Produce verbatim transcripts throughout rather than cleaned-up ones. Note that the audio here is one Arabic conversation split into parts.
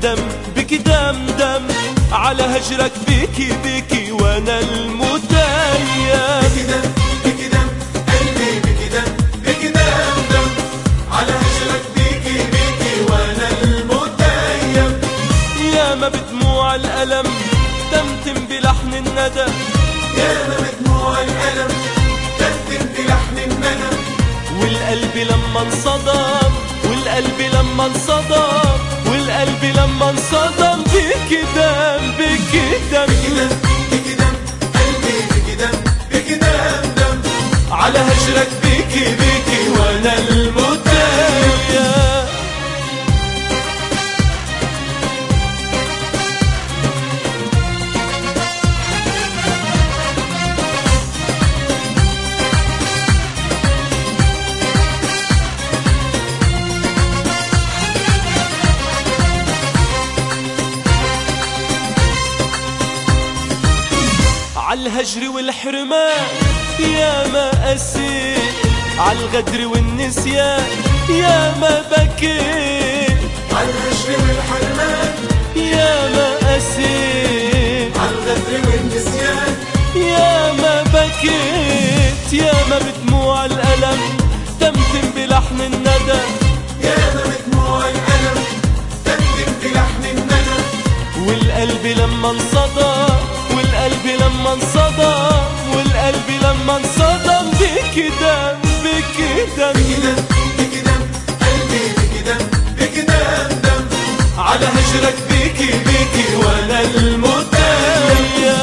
دم بك دم دم على هجرك بيكي بيكي وانا المتيم. بك دم بك دم قلبي بك دم بك دم دم على هجرك بيكي بيكي وانا المتيم. ياما بدموع الألم تمتم بلحن الندى، ياما بدموع الألم تمتم بلحن الندى. والقلب لما انصدم والقلب لما انصدم والقلب لما انصدم بك دم بك دم بك دم بك دم قلبي بك دم بك دم دم على هجرك بيكي بيكي وانا المتيم. عالهجر والحرمان يا ما قسيت، عالغدر والنسيان يا ما بكيت. عالهجر والحرمان يا ما قسيت، عالغدر والنسيان يا ما بكيت. يا ما بدموع الألم تمتم بلحن الندى، يا ما بدموع الألم تمتم بلحن الندى. والقلب لما انصدم والقلب لما انصدم والقلب لما انصدم بك دم بك دم بك دم بك دم قلبي بك دم بك دم دم على هجرك بيكي بيكي وانا المتيم.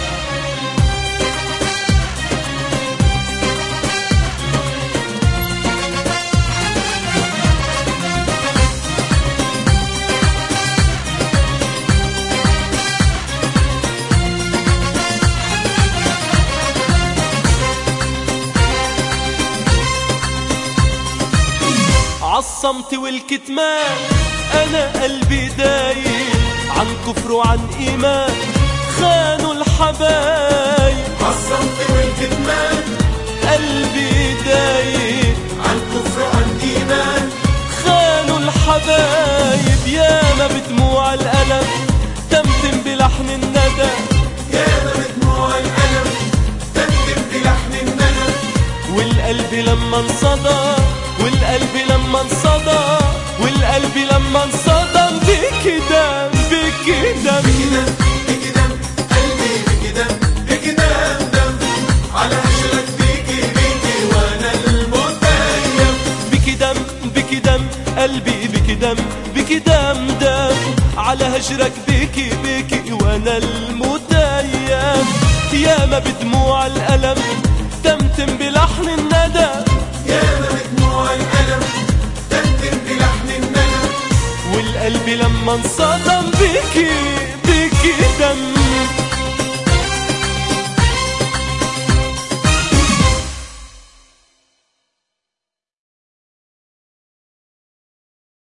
عالصمت والكتمان أنا قلبي دايب، عن كفر وعن إيمان خانوا الحبايب. عالصمت والكتمان قلبي دايب، عن كفر وعن إيمان خانوا الحبايب. ياما بدموع الألم تمتم بلحن الندى، ياما بدموع الألم تمتم بلحن الندى. والقلب لما انصدم والقلب لما انصدم والقلب لما انصدم بك دم بك دم بك دم بك دم قلبي بك دم بك دم دم على هجرك بيكي بيكي وانا المتيم. بك دم بك دم قلبي بك دم بك دم دم على هجرك بيكي بيكي وانا المتيم. ياما بدموع الألم تمتم بلحن الندى، ياما بدموع الألم تمتم بلحن الندى. والقلب لما انصدم